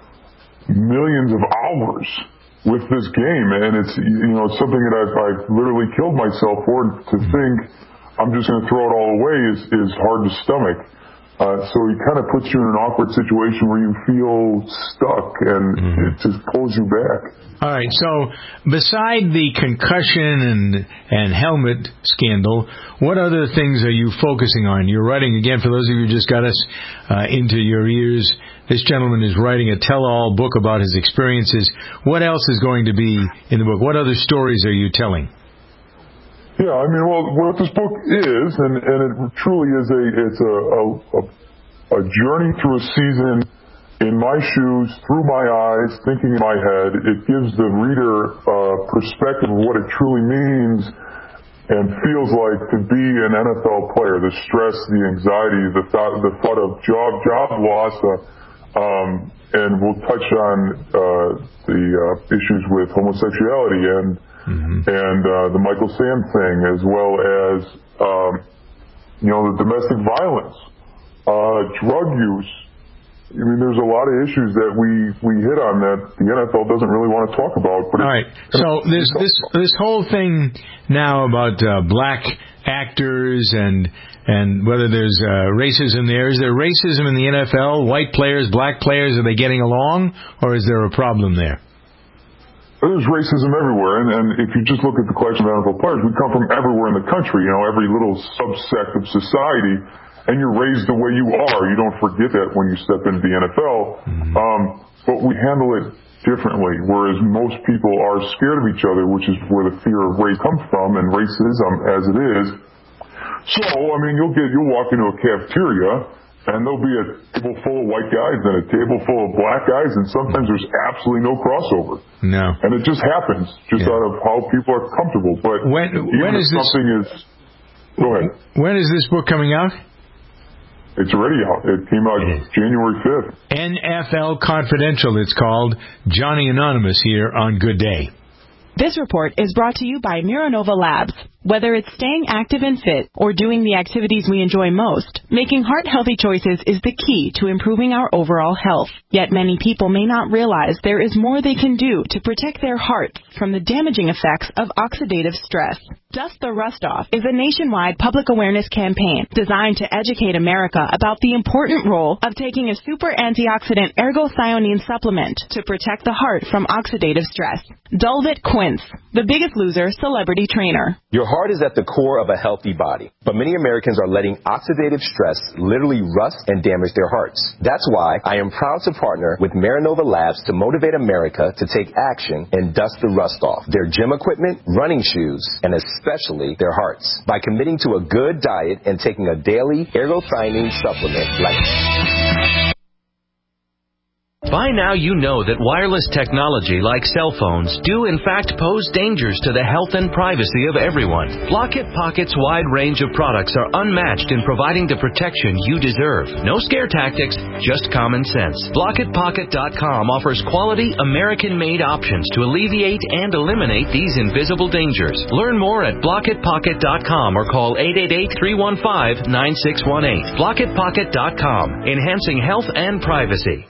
millions of hours with this game, and it's you know it's something that I've, I've literally killed myself for. To think I'm just going to throw it all away is is hard to stomach. Uh, so he kind of puts you in an awkward situation where you feel stuck, and mm-hmm. it just pulls you back. All right. So beside the concussion and and helmet scandal, what other things are you focusing on? You're writing, again, for those of you who just got us uh, into your ears, this gentleman is writing a tell-all book about his experiences. What else is going to be in the book? What other stories are you telling? Yeah, I mean, well, what this book is, and, and it truly is a, it's a, a, a journey through a season in my shoes, through my eyes, thinking in my head. It gives the reader a perspective of what it truly means and feels like to be an N F L player. The stress, the anxiety, the thought, the thought of job, job loss, uh, um, and we'll touch on uh, the uh, issues with homosexuality and Mm-hmm. and uh, the Michael Sam thing, as well as um, you know the domestic violence, uh, drug use. I mean, there's a lot of issues that we, we hit on that the N F L doesn't really want to talk about. But all right, so this this this whole thing now about uh, black actors and and whether there's uh, racism there. Is there racism in the N F L? White players, black players, are they getting along, or is there a problem there? There's racism everywhere, and, and if you just look at the collection of N F L players, we come from everywhere in the country, you know, every little subsect of society, and you're raised the way you are. You don't forget that when you step into the N F L. Mm-hmm. Um, but we handle it differently, whereas most people are scared of each other, which is where the fear of race comes from, and racism as it is. So, I mean, you'll get, you'll walk into a cafeteria, and there'll be a table full of white guys and a table full of black guys, and sometimes there's absolutely no crossover. No. And it just happens, just yeah. out of how people are comfortable. But when, when is something this, is... Go ahead. When is this book coming out? It's already out. It came out January fifth. N F L Confidential, it's called. Johnny Anonymous here on Good Day. This report is brought to you by Miranova Labs. Whether it's staying active and fit or doing the activities we enjoy most, making heart-healthy choices is the key to improving our overall health. Yet many people may not realize there is more they can do to protect their hearts from the damaging effects of oxidative stress. Dust the Rust Off is a nationwide public awareness campaign designed to educate America about the important role of taking a super antioxidant ergothioneine supplement to protect the heart from oxidative stress. Dulvit Quince, the Biggest Loser celebrity trainer. Your heart is at the core of a healthy body, but many Americans are letting oxidative stress literally rust and damage their hearts. That's why I am proud to partner with Marinova Labs to motivate America to take action and dust the rust off their gym equipment, running shoes, and especially their hearts by committing to a good diet and taking a daily ergothioneine supplement like By now you know that wireless technology like cell phones do in fact pose dangers to the health and privacy of everyone. Blockit Pocket's wide range of products are unmatched in providing the protection you deserve. No scare tactics, just common sense. Blockit Pocket dot com offers quality American-made options to alleviate and eliminate these invisible dangers. Learn more at Blockit Pocket dot com or call eight eight eight, three one five, nine six one eight. Blockit Pocket dot com, enhancing health and privacy.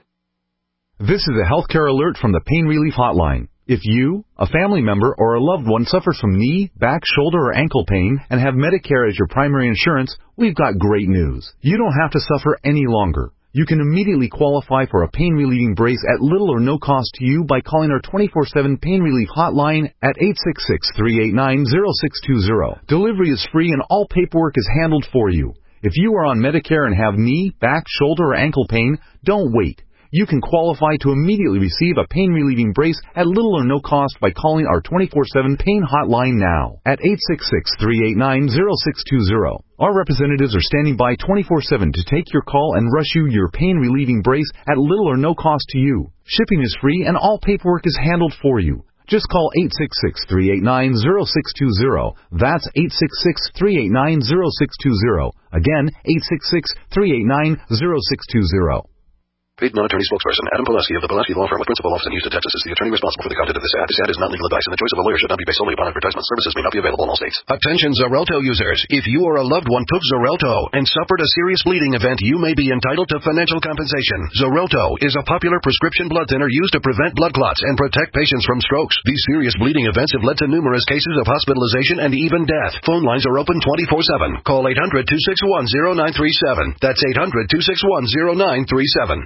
This is a healthcare alert from the Pain Relief Hotline. If you, a family member, or a loved one suffers from knee, back, shoulder, or ankle pain and have Medicare as your primary insurance, we've got great news. You don't have to suffer any longer. You can immediately qualify for a pain-relieving brace at little or no cost to you by calling our twenty-four seven Pain Relief Hotline at eight six six, three eight nine, zero six two zero. Delivery is free and all paperwork is handled for you. If you are on Medicare and have knee, back, shoulder, or ankle pain, don't wait. You can qualify to immediately receive a pain-relieving brace at little or no cost by calling our twenty-four seven Pain Hotline now at eight six six, three eight nine, zero six two zero. Our representatives are standing by twenty-four seven to take your call and rush you your pain-relieving brace at little or no cost to you. Shipping is free and all paperwork is handled for you. Just call eight six six, three eight nine, zero six two zero. That's eight six six, three eight nine, zero six two zero. Again, eight six six, three eight nine, zero six two zero. Paid non-attorney spokesperson Adam Pulaski of the Pulaski Law Firm with principal office in Houston, Texas is the attorney responsible for the content of this ad. This ad is not legal advice, and the choice of a lawyer should not be based solely upon advertisement. Services may not be available in all states. Attention Xarelto users. If you or a loved one took Xarelto and suffered a serious bleeding event, you may be entitled to financial compensation. Xarelto is a popular prescription blood thinner used to prevent blood clots and protect patients from strokes. These serious bleeding events have led to numerous cases of hospitalization and even death. Phone lines are open twenty-four seven. Call eight hundred, two six one, zero nine three seven. That's eight hundred, two six one, zero nine three seven.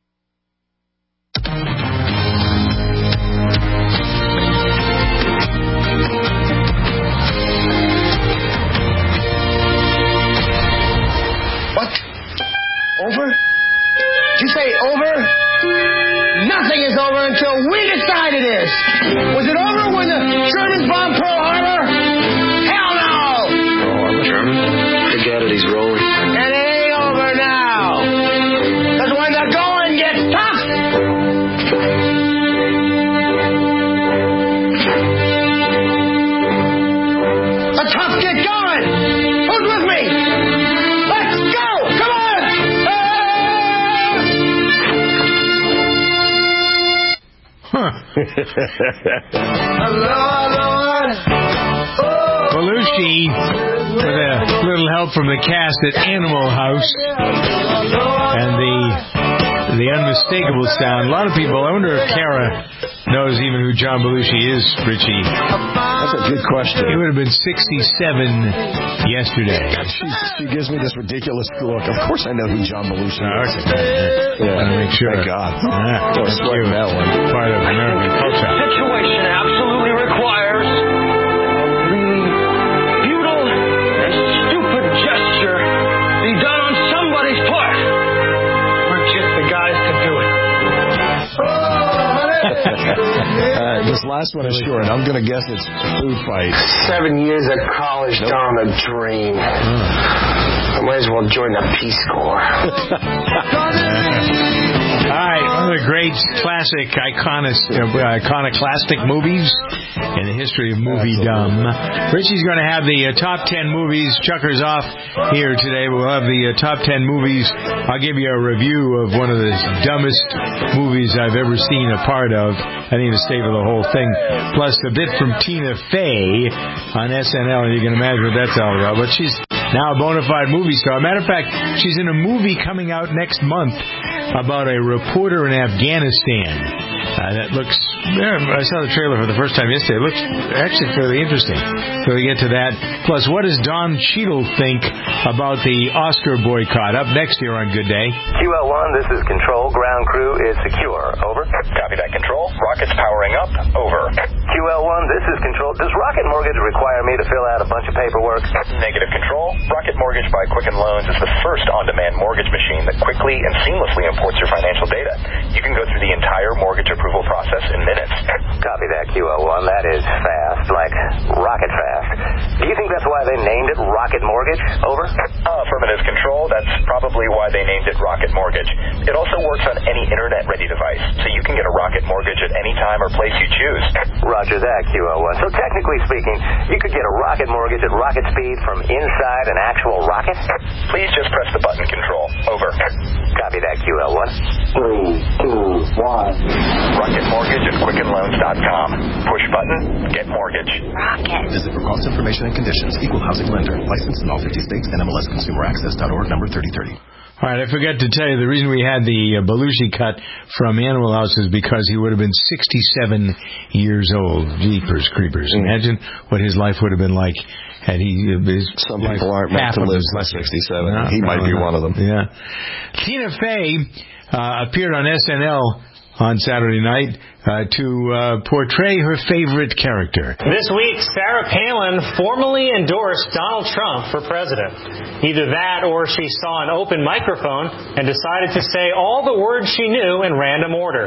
What? Over? Did you say over? Nothing is over until we decide it is. Was it over when the Germans bombed Pearl Harbor? Hell no! Pearl Harbor? German? Forget it, he's rolling. And it ain't over now. Because when the going gets tough, the tough get going. Who's with me? Let's go! Come on! Huh. Lord, Belushi, with a little help from the cast at Animal House, and the the unmistakable sound. A lot of people, I wonder if Kara knows even who John Belushi is, Richie. That's a good question. He would have been sixty-seven yesterday. She, she gives me this ridiculous look. Of course I know who John Belushi oh, is. Okay. Yeah. Want to make sure. Thank God. Ah, oh, sweating that one. Part of American culture. The situation absolutely requires a futile and stupid gesture be done on somebody's part. We're just the guys to do it. uh, this last one is short. I'm going to guess it's food fight. Seven years of college nope. down a drain. I might as well join the Peace Corps. All right, One of the great classic iconic, uh, iconoclastic movies in the history of moviedom. Richie's going to have the uh, top ten movies. Chucker's off here today. We'll have the uh, top ten movies. I'll give you a review of one of the dumbest movies I've ever seen a part of. I need to stay for the whole thing. Plus a bit from Tina Fey on S N L. You can imagine what that's all about. But she's now a bona fide movie star. Matter of fact, she's in a movie coming out next month about a reporter in Afghanistan. Uh, that looks, yeah, I saw the trailer for the first time yesterday. It looks actually fairly interesting. So we get to that. Plus, what does Don Cheadle think about the Oscar boycott? Up next here on Good Day. Q L one, this is Control. Ground crew is secure. Over. Copy that, Control. Rockets powering up. Over. Q L one, this is Control. Does Rocket Mortgage require me to fill out a bunch of paperwork? Negative, Control. Rocket Mortgage by Quicken Loans is the first on-demand mortgage machine that quickly and seamlessly imports your financial data. You can go through the entire mortgage approval process in minutes. Copy that, Q L one. That is fast, like rocket fast. Do you think that's why they named it Rocket Mortgage? Over. Uh, affirmative, Control. That's probably why they named it Rocket Mortgage. It also works on any internet-ready device, so you can get a Rocket Mortgage at any time or place you choose. Roger that, Q L one. So technically speaking, you could get a Rocket Mortgage at rocket speed from inside an actual rocket? Please just press the button, Control. Over. Copy that, Q L one. Three, two, one. Rocket Mortgage at Quicken Loans dot com. Push button, get mortgage. Rocket. Visit for cost information and conditions. Equal housing lender. Licensed in all fifty states. N M L S Consumer Access dot org, number thirty thirty. All right, I forgot to tell you, the reason we had the uh, Belushi cut from Animal House is because he would have been sixty-seven years old. Jeepers creepers. Imagine what his life would have been like had he... Uh, his Some people aren't meant to live to sixty-seven. No, he might be one of them. Yeah. Tina Fey uh, appeared on S N L on Saturday night uh, to uh, portray her favorite character. This week, Sarah Palin formally endorsed Donald Trump for president. Either that or she saw an open microphone and decided to say all the words she knew in random order.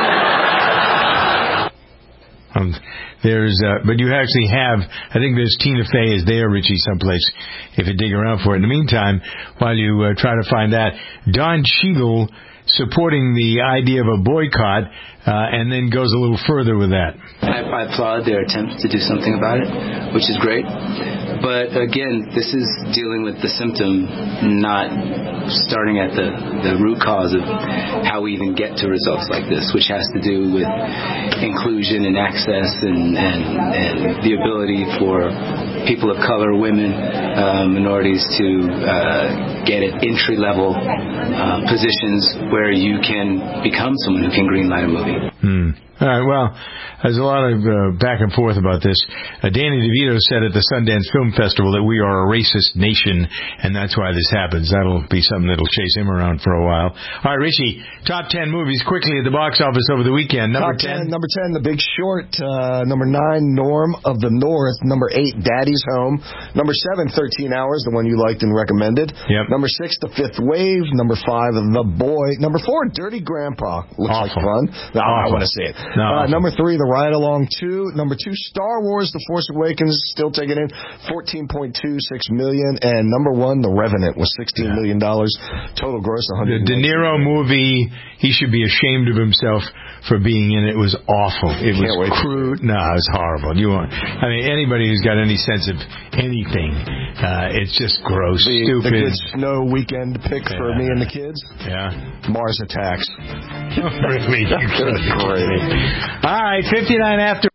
Um, there's, uh, but you actually have, I think there's Tina Fey is there, Richie, someplace, if you dig around for it. In the meantime, while you uh, try to find that, Don Cheadle supporting the idea of a boycott, uh, and then goes a little further with that. I, I applaud their attempt to do something about it, which is great. But again, this is dealing with the symptom, not starting at the, the root cause of how we even get to results like this, which has to do with inclusion and access and, and, and the ability for people of color, women, uh, minorities to uh, get at entry-level uh, positions where you can become someone who can greenlight a movie. Hmm. All right, well, there's a lot of uh, back and forth about this. Uh, Danny DeVito said at the Sundance Film Festival that we are a racist nation, and that's why this happens. That'll be something that'll chase him around for a while. All right, Richie, top ten movies quickly at the box office over the weekend. Number top ten. ten. Number ten, The Big Short. Uh, number nine, Norm of the North. Number eight, Daddy's Home. Number seven, thirteen hours, the one you liked and recommended. Yep. Number six, The Fifth Wave. Number five, The Boy. Number four, Dirty Grandpa. Looks Awful. like fun. No, I want to see it. No, uh, number three, The Ride Along two. Number two, Star Wars, The Force Awakens, still taking in fourteen point two six million dollars. And number one, The Revenant, with sixteen yeah. million dollars. Total gross, one hundred. The De Niro movie, he should be ashamed of himself for being in it. It was awful. It was crude. No, it was horrible. You want, I mean, anybody who's got any sense of anything, uh, it's just gross, the, stupid. The good snow weekend pick yeah. for me and the kids. Yeah. Mars Attacks. Really? Great. All right, fifty-nine after.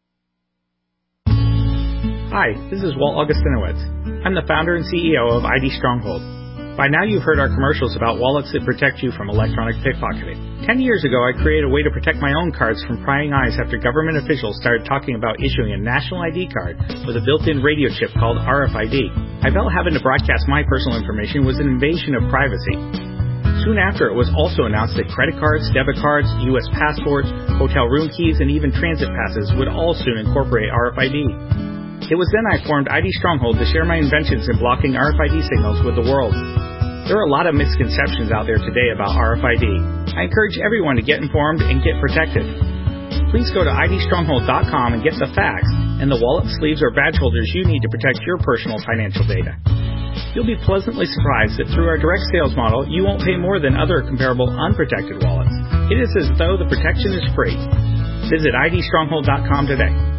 Hi, this is Walt Augustinowitz. I'm the founder and C E O of I D Stronghold. By now you've heard our commercials about wallets that protect you from electronic pickpocketing. Ten years ago, I created a way to protect my own cards from prying eyes after government officials started talking about issuing a national I D card with a built-in radio chip called R F I D. I felt having to broadcast my personal information was an invasion of privacy. Soon after, it was also announced that credit cards, debit cards, U S passports, hotel room keys, and even transit passes would all soon incorporate R F I D. It was then I formed I D Stronghold to share my inventions in blocking R F I D signals with the world. There are a lot of misconceptions out there today about R F I D. I encourage everyone to get informed and get protected. Please go to I D stronghold dot com and get the facts and the wallet sleeves or badge holders you need to protect your personal financial data. You'll be pleasantly surprised that through our direct sales model, you won't pay more than other comparable unprotected wallets. It is as though the protection is free. Visit I D stronghold dot com today.